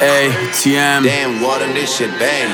ATM Damn, water this shit bang.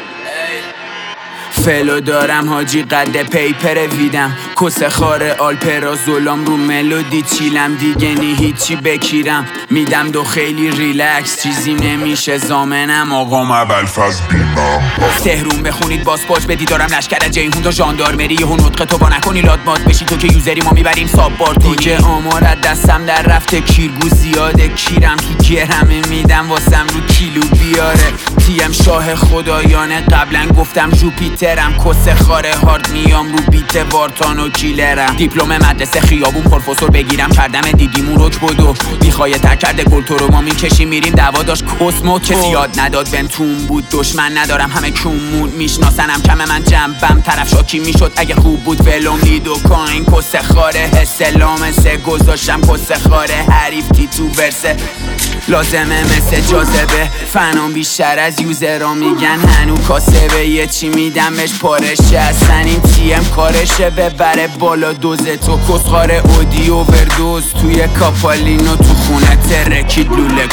فلو دارم حاجی قد پیپر ویدم کسه خاره آلپرا زولام رو ملودی چیلم دیگه نی هیچی بکیرم میدم دو خیلی ریلکس چیزی نمیشه زامنم آقام ابوالفضل بیمم تهرون بخونید باسپاج بدی دارم لشکر جیهون تا ژاندارمری یهو نطقه تو با نکنی لادمات بشی تو که یوزری ما میبریم سابارت دیگه آمار دستم در رفته کیرگو زیاده کیرم تو گرمه میدم واسم رو کیلو بیاره تیم شاه خدایانه قبلا گفتم جوپیترم کسه خاره هارد میام رو بیت وارتان و کیلرم دیپلم مدرسه خیابون پروفسور بگیرم کردم دیدیمون رک بدو بیخوای تر کرده گل تو رو ما میکشی میریم دعوا داشت کسمو کسی یاد نداد بنتون بود دشمن ندارم همه کمون میشناسنم کم من جنبم طرف شاکی میشد اگه خوب بود ولوم لید و کاین کسه خاره حسلام سه گذاشتم کسه خاره حریف تی تو ورسه لازمه مثل جاذبه فنام بیشتر از یوزرها میگن هنو کاسبه یه چی میدم بهش پارشه اصلا این تیم کارشه ببره بالا دوزه تو کسخاره اودی اووردوز توی کاپالینو تو خونه ترکید لولک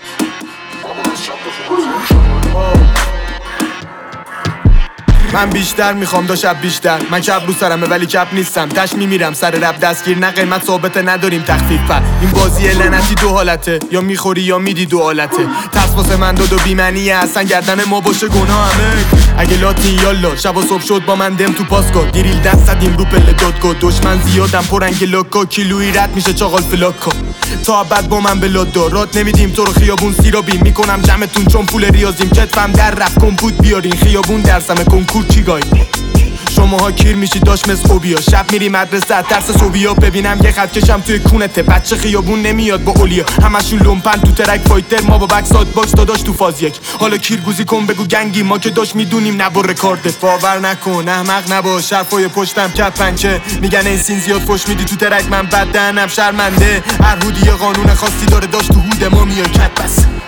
من بیشتر میخوام دو شب بیشتر من کب رو سرمه ولی کب نیستم تش میمیرم سر رب دستگیر نه قیمت ثابته نداریم تخفیف پر این بازی لعنتی دو حالته یا میخوری یا میدی دو حالته ترس واسه من دو بی‌معنیه اصلا گردن ما باشه گناه همه اگه لاتین یالا شب و صبح شد با من دم تو پاسکو گریل دست زدیم رو پله دادگاه دشمن زیادم پرنگ لاکا کیلویی رد میشه چاقال فلاکا تا بعد با من بلا دارات نمیدیم تو رو خیابون سیرابی میکنم جمعتون چون پول ریاضیم کتفم در رفت کمپوت بیارین خیابون درسم کنکور چیگای شماها کیر میشید داشت مثل خوبیا شب میری مدرسه ترس صوبیا ببینم یه خط کشم توی کونته بچه خیابون نمیاد با اولیا همشون لومپن تو ترک فایتر ما با بکسات باکس داداش تو فاز یک حالا کیرگوزی کن بگو گنگی ما که داشت میدونیم نبا رکارده باور نکن احمق نباش حرفای پشتم کپ پنچه میگن این سین زیاد فش میدی تو ترک من بد دهنم شرمنده هر هودی قانون خاصی داره داشت تو هود ما میای کپ بس